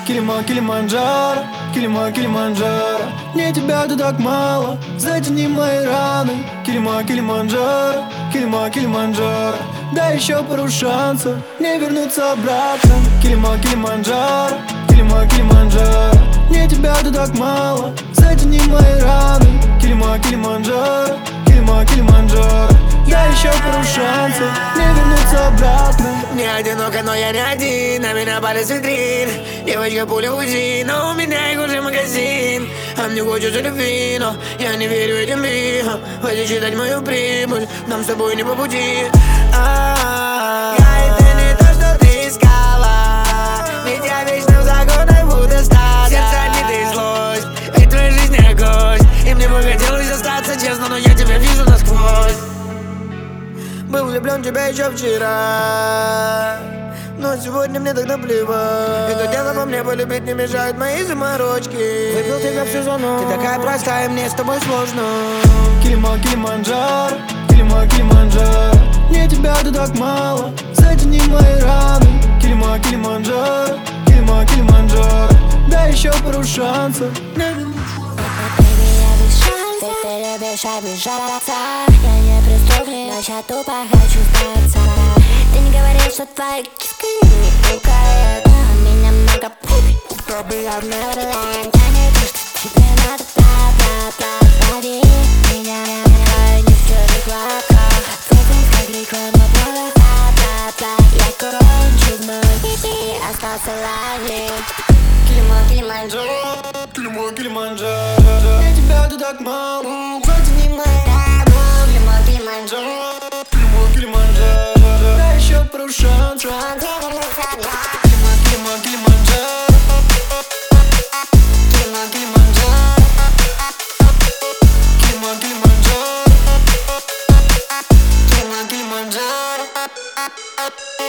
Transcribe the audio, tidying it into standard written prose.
Килиманджаро, Килиманджаро. Мне тебя тут так мало, затяни мои раны. Килиманджаро, Килиманджаро. Дай еще пару шансов, не вернуться обратно. Килиманджаро, Килиманджаро. Мне тебя тут так мало, затяни мои раны. Килиманджаро, Килиманджаро. Дай еще пару шансов, не вернуться обратно. Не одиноко, но я не один, на меня палец витрин. Девочка пуля УЗИ, но у меня их уже магазин. А мне хочется любви, но я не верю этим бигам. Хватит считать мою прибыль, нам с тобой не по пути. Это не то, что ты искала, ведь я вечно в загонах буду стать. Сердце обиды и злость, ведь твоя жизнь не гость. И мне бы хотелось остаться честно, но я тебя вижу насквозь. Был влюблен в тебя еще вчера, но сегодня мне так наплевать. Это дело во мне, полюбить не мешают мои заморочки. Выпил тебя всю зону, ты такая простая, мне с тобой сложно. Килиманджаро, Килиманджаро. Мне тебя тут так мало, затяни мои раны. Килиманджаро, Килиманджаро. Дай еще пару шансов. Ты любишь обижаться. Я не преступник, но я тупо хочу сдаться. Ты не говоришь, что твоя киска не пукает, а у меня много пук. Пробы я в Неверленд. Я не то, что тебе надо, бла-бла-бла. Лови меня, я не в чужих лапках. Фокус как реклама блога, бла-бла-бла. Я кончу в мой и остался ловить. Килиманджаро, Килиманджаро. Мне тебя тут так мало, затяни мои раны. Килиманджаро. Килиманджаро. Дай еще пару шансов. Килиманджаро, Килиманджаро. Килиманджаро.